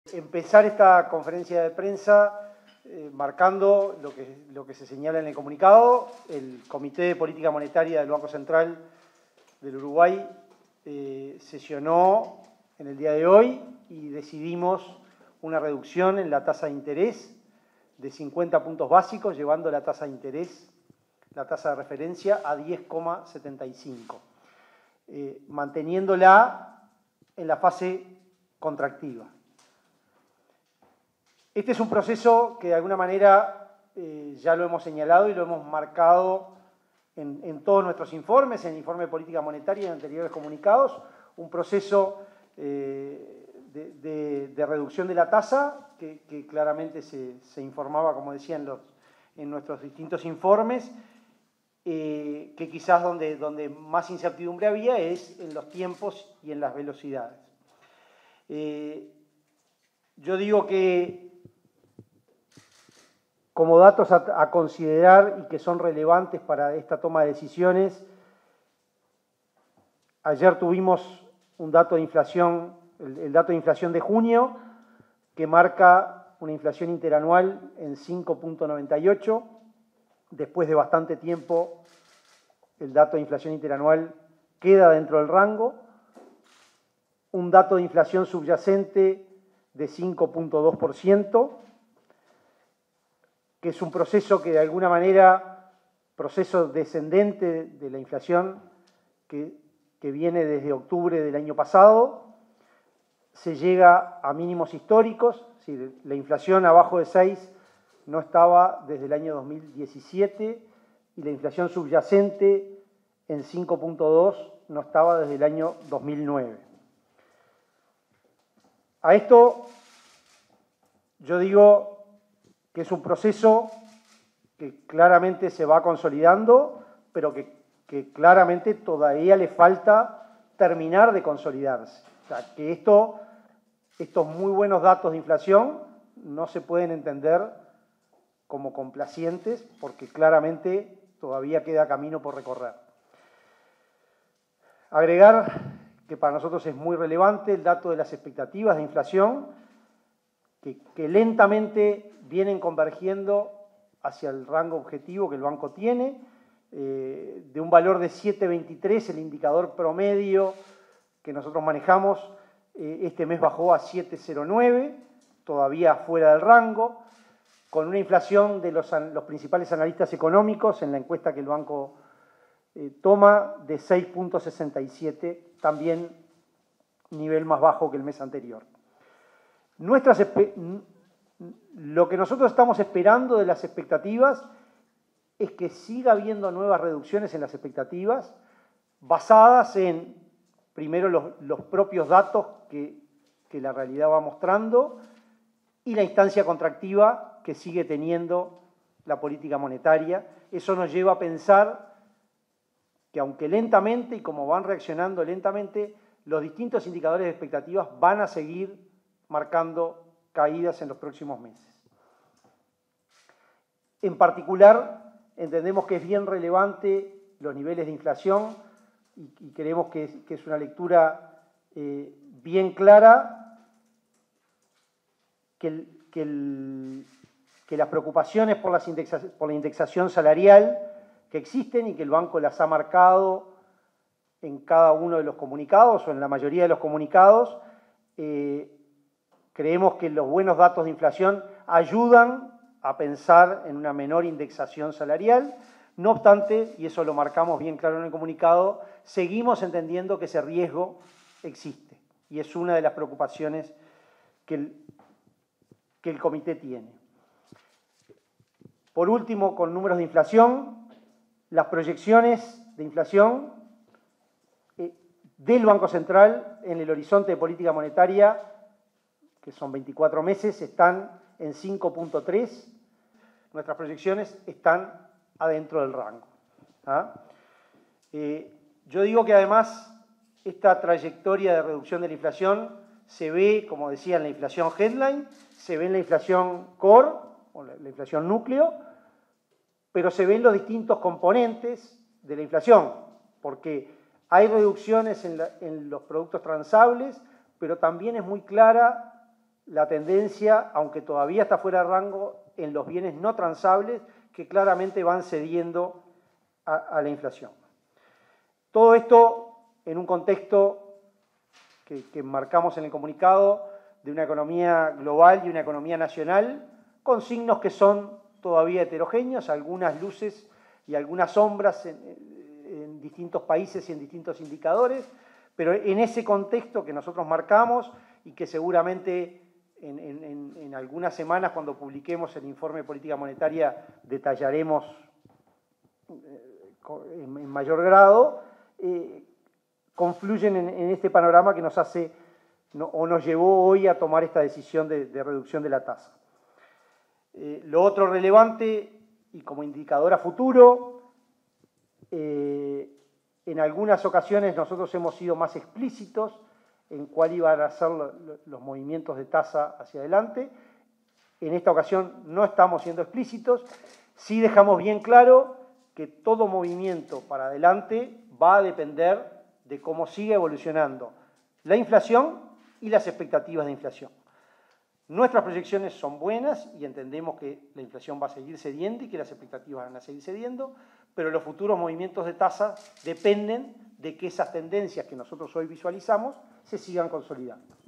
Empezar esta conferencia de prensa marcando lo que se señala en el comunicado. El Comité de Política Monetaria del Banco Central del Uruguay sesionó en el día de hoy y decidimos una reducción en la tasa de interés de 50 puntos básicos, llevando la tasa de interés, la tasa de referencia, a 10,75, manteniéndola en la fase contractiva. Este es un proceso que de alguna manera ya lo hemos señalado y lo hemos marcado en todos nuestros informes, en el informe de política monetaria y en anteriores comunicados, un proceso de reducción de la tasa que claramente se informaba, como decía, en nuestros distintos informes, que quizás donde más incertidumbre había es en los tiempos y en las velocidades. Yo digo que como datos a considerar y que son relevantes para esta toma de decisiones, ayer tuvimos un dato de inflación, el dato de inflación de junio, que marca una inflación interanual en 5,98. Después de bastante tiempo, el dato de inflación interanual queda dentro del rango. Un dato de inflación subyacente de 5,2%, que es un proceso que de alguna manera, proceso descendente de la inflación que viene desde octubre del año pasado, se llega a mínimos históricos. Es decir, la inflación abajo de 6 no estaba desde el año 2017 y la inflación subyacente en 5,2 no estaba desde el año 2009. A esto yo digo que es un proceso que claramente se va consolidando, pero que claramente todavía le falta terminar de consolidarse. O sea, que estos muy buenos datos de inflación no se pueden entender como complacientes, porque claramente todavía queda camino por recorrer. Agregar que para nosotros es muy relevante el dato de las expectativas de inflación, que lentamente vienen convergiendo hacia el rango objetivo que el banco tiene, de un valor de 7,23, el indicador promedio que nosotros manejamos, este mes bajó a 7,09, todavía fuera del rango, con una inflación de los principales analistas económicos en la encuesta que el banco toma de 6,67, también nivel más bajo que el mes anterior. Lo que nosotros estamos esperando de las expectativas es que siga habiendo nuevas reducciones en las expectativas basadas en, primero, los propios datos que la realidad va mostrando y la instancia contractiva que sigue teniendo la política monetaria. Eso nos lleva a pensar que aunque lentamente y como van reaccionando lentamente, los distintos indicadores de expectativas van a seguir marcando caídas en los próximos meses. En particular, entendemos que es bien relevante los niveles de inflación y creemos que es una lectura bien clara, que las preocupaciones por la indexación salarial que existen y que el banco las ha marcado en cada uno de los comunicados o en la mayoría de los comunicados, creemos que los buenos datos de inflación ayudan a pensar en una menor indexación salarial. No obstante, y eso lo marcamos bien claro en el comunicado, seguimos entendiendo que ese riesgo existe y es una de las preocupaciones que el comité tiene. Por último, con números de inflación, las proyecciones de inflación del Banco Central en el horizonte de política monetaria, que son 24 meses, están en 5,3. Nuestras proyecciones están adentro del rango. Yo digo que además esta trayectoria de reducción de la inflación se ve, como decía, en la inflación headline, se ve en la inflación core, o la inflación núcleo, pero se ven los distintos componentes de la inflación, porque hay reducciones en los productos transables, pero también es muy clara la tendencia, aunque todavía está fuera de rango, en los bienes no transables que claramente van cediendo a la inflación. Todo esto en un contexto que marcamos en el comunicado de una economía global y una economía nacional con signos que son todavía heterogéneos, algunas luces y algunas sombras en distintos países y en distintos indicadores, pero en ese contexto que nosotros marcamos y que seguramente en algunas semanas, cuando publiquemos el informe de política monetaria, detallaremos en mayor grado, confluyen en este panorama que nos hace o nos llevó hoy a tomar esta decisión de reducción de la tasa. Lo otro relevante y como indicador a futuro, en algunas ocasiones nosotros hemos sido más explícitos en cuál iban a ser los movimientos de tasa hacia adelante. En esta ocasión no estamos siendo explícitos, sí dejamos bien claro que todo movimiento para adelante va a depender de cómo sigue evolucionando la inflación y las expectativas de inflación. Nuestras proyecciones son buenas y entendemos que la inflación va a seguir cediendo y que las expectativas van a seguir cediendo, pero los futuros movimientos de tasa dependen de que esas tendencias que nosotros hoy visualizamos se sigan consolidando.